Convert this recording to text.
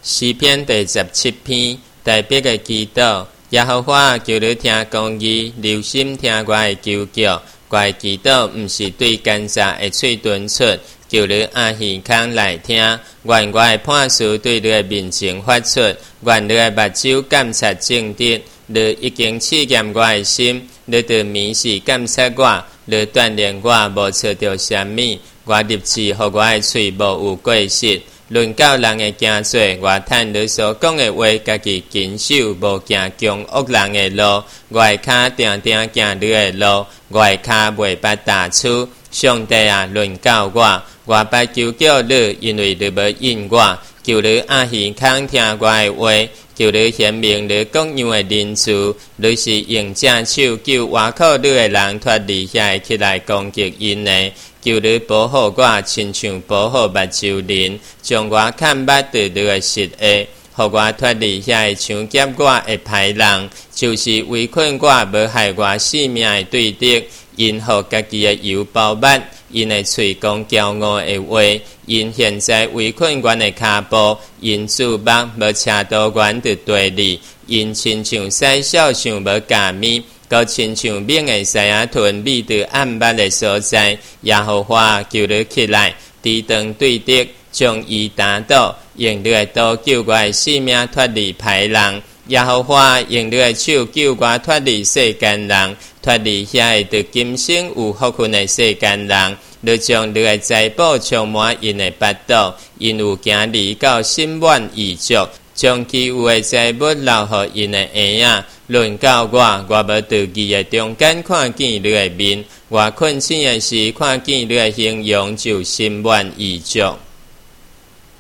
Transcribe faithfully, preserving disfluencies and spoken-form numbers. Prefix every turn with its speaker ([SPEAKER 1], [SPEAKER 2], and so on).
[SPEAKER 1] 诗篇第十七篇，特别的祈祷。耶和华求你听公义，留心听我的求叫。我的祈祷毋是对奸诈的嘴敦出，求你按耳孔来听。愿我的判词对你的面前发出，愿你的目睭监察正直。你已经试验我的心，你对迷是监察我，你锻炼我无错着什么。我立志，互我的嘴无有过失。论到人的行罪，我趁你所讲的话，家己谨守，无行强恶人的路。我的脚定定行你的路，我的脚袂捌踏出。上帝啊，论到我，我捌求叫你，因为你无应我。求你按耳孔听我的话，求你显明你各样的仁慈。你是用正手救挖苦你的人脱离遐起来攻击因的。求你保护我，亲像保护目睭人，将我看捌对你的实下，互我脱离遐抢劫我的歹人，就是围困我、无害我性命的对敌。因互家己的油包密，因的嘴讲骄傲的话，因现在围困阮的骹步，因自目无车刀阮的对立，因亲像西小像无假面。高亲像猛的西亚屯米伫暗捌的所在，耶和华求你起来，抵挡对敌，将伊打倒，用你的刀救我的性命脱离歹人。耶和华用你的手救我脱离世间人，脱离遐个对今生有福分的世间人。你将你的财宝充满因的巴肚，因有行离到心满意足，将其有的财物留予因的儿仔。论到我，我无伫伊的中间看见你的面，我困醒的时看见你的形容，就心满意足。